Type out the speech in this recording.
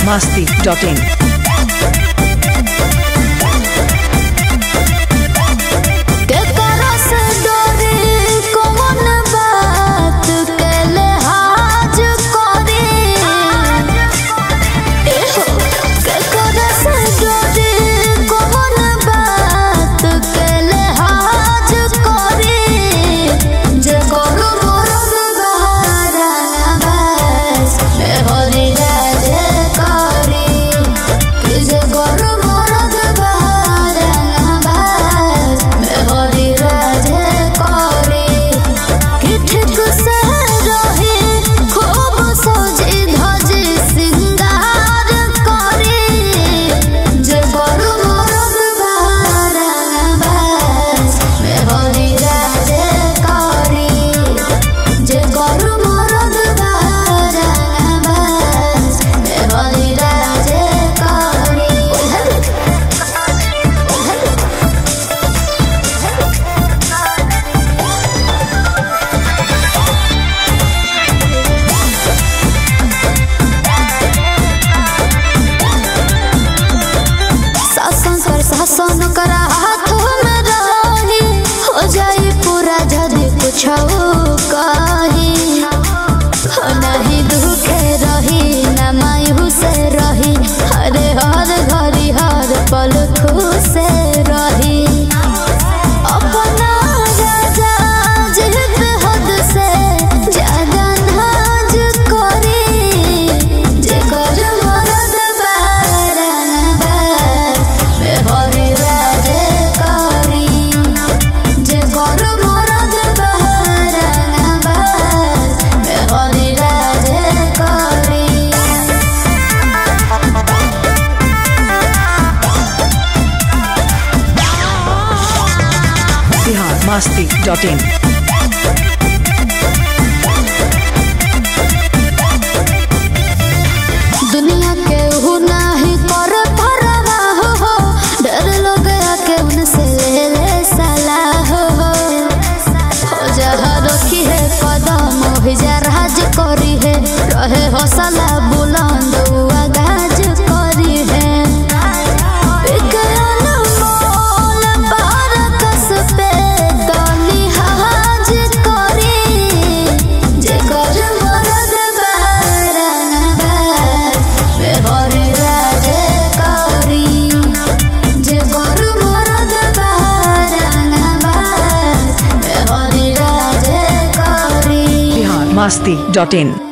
biharmasti.in शासन करा हाथों में रही हो जाई पूरा जदी कुछ कही नहीं दुखे रही न मायूस रही हरे हर घड़ी हर पल खुश रही अपना राजा जिद हद से ज्यादा नाज करी जे कर मरद biharmasti.in दुनिया के हु नाही कर परवा हो डर लोग आके उनसे ले ले सलाह हो जहाँ रखी है कदम हो जा राज करी है रहे हौसला बुलंद आगाज करी है biharmasti.in